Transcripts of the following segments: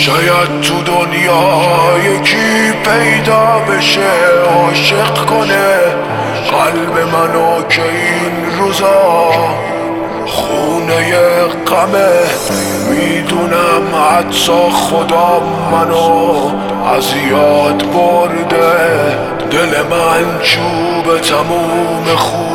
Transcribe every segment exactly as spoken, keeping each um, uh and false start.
شاید تو دنیا یکی پیدا بشه عاشق کنه قلب منو که این روزا خونه غمه. میدونم حتی خدا منو از یاد برده، دل من چوب تموم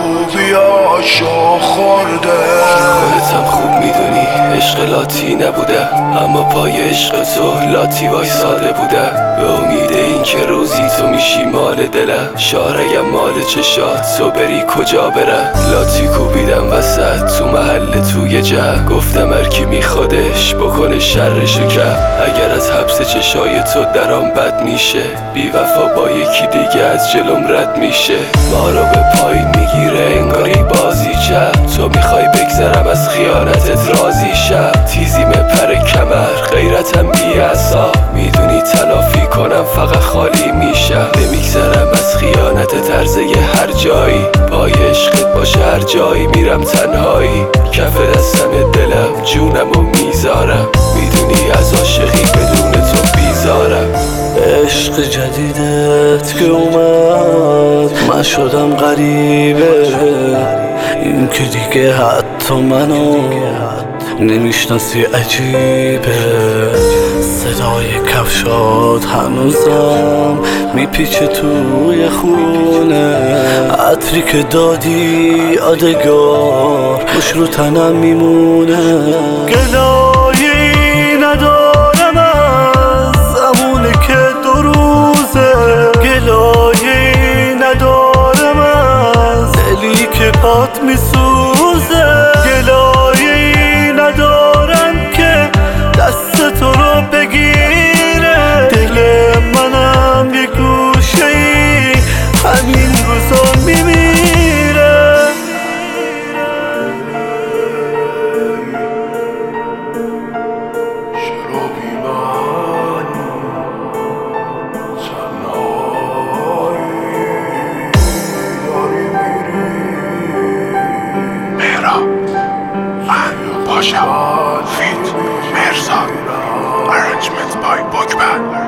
خوبیاشو خورده. خودتم خوب میدونی عشق لاتی نبوده، اما پای عشق تو لاتی وایساده بوده. به امید این که روزی تو میشی مال دلم، شاریم مال چشات تو بری کجا بره. لاتی کوبیدم وسط تو محل توی جه، گفتم هرکی میخوادش بکنه شرشو کرد. اگر از حبس چشای تو درام بد میشه، بی وفا با یکی دیگه از جلوم رد میشه. ما رو به پای میگیره انگاری بازی چپ، تو میخوای بگذرم از خیانتت راضی شب. تیزی پر کمر غیرتم بی عصا، میدونی تلافی کنم فقط خالی میشم. نمیگذرم از خیانتت عرضه هر جایی، پای عشقت باشه هر جایی میرم تنهایی. کف دستم دلم جونمو میذارم، میدونی از عاشقی بدون تو بیزارم. عشق جدیدت که اومد من شدم غریبه، این که دیگه حتی منو نمیشناسی عجیبه. صدای کفشات هنوزم میپیچه توی خونه، عطری که دادی یادگار خوش رو تنم میمونه. گلایی ندارم از زمونه که دو روزه، گلایی ندارم از دلی که پات میسوزه. گلایی ندارم که دست تو رو بگیره، دل منم یه گوشه ای همین روزا میمیره. چرا بی من تنهایی داری میری؟ مهراب من پاشا فیت مرزا Arrangement by Bookman.